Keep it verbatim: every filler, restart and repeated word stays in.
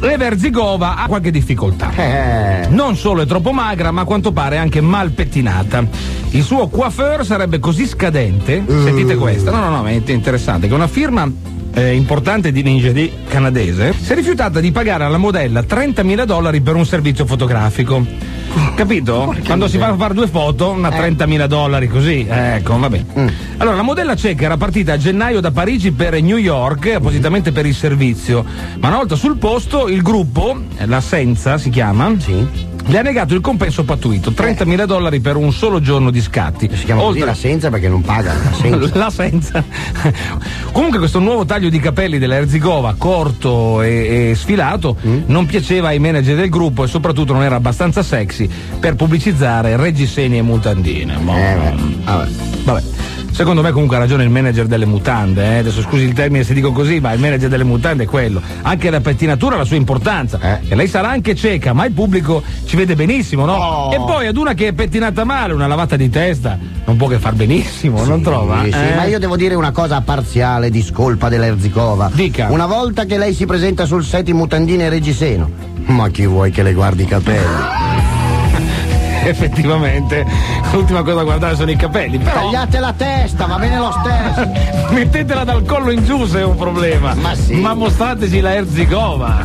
Eva Erzigova ha qualche difficoltà. Eh. Non solo è troppo magra, ma a quanto pare anche mal pettinata. Il suo coiffeur sarebbe così scadente. Uh. Sentite questa. No, no, no, è interessante. Che una firma eh, importante di lingerie canadese si è rifiutata di pagare alla modella trentamila dollari per un servizio fotografico. Capito? Porca Quando si miseria. va a fare due foto, una Eh. trentamila dollari così. Eh, ecco, vabbè. Mm. Allora, la modella ceca era partita a gennaio da Parigi per New York, appositamente per il servizio. Ma una volta sul posto, il gruppo, la Senza si chiama, Sì. le ha negato il compenso pattuito, trentamila dollari per un solo giorno di scatti. Si chiama così Oltre- la senza perché non paga la senza. la senza. Comunque questo nuovo taglio di capelli della Erzigova, corto e, e sfilato, Mm. non piaceva ai manager del gruppo e soprattutto non era abbastanza sexy per pubblicizzare reggiseni e mutandine. Ma- Eh, beh, vabbè. Vabbè. Secondo me comunque ha ragione il manager delle mutande, eh? Adesso scusi il termine se dico così, ma il manager delle mutande è quello. Anche la pettinatura ha la sua importanza. Eh. E lei sarà anche cieca, ma il pubblico ci vede benissimo, no? Oh. E poi ad una che è pettinata male, una lavata di testa, non può che far benissimo, non trova? Sì, sì, Eh? ma io devo dire una cosa parziale, discolpa dell'Erzigova. Dica. Una volta che lei si presenta sul set in mutandine e reggiseno, ma chi vuoi che le guardi i capelli? Effettivamente, l'ultima cosa da guardare sono i capelli, però Tagliate la testa, va bene lo stesso. mettetela dal collo in giù se è un problema. Ma sì. Ma mostrateci la Erzigova.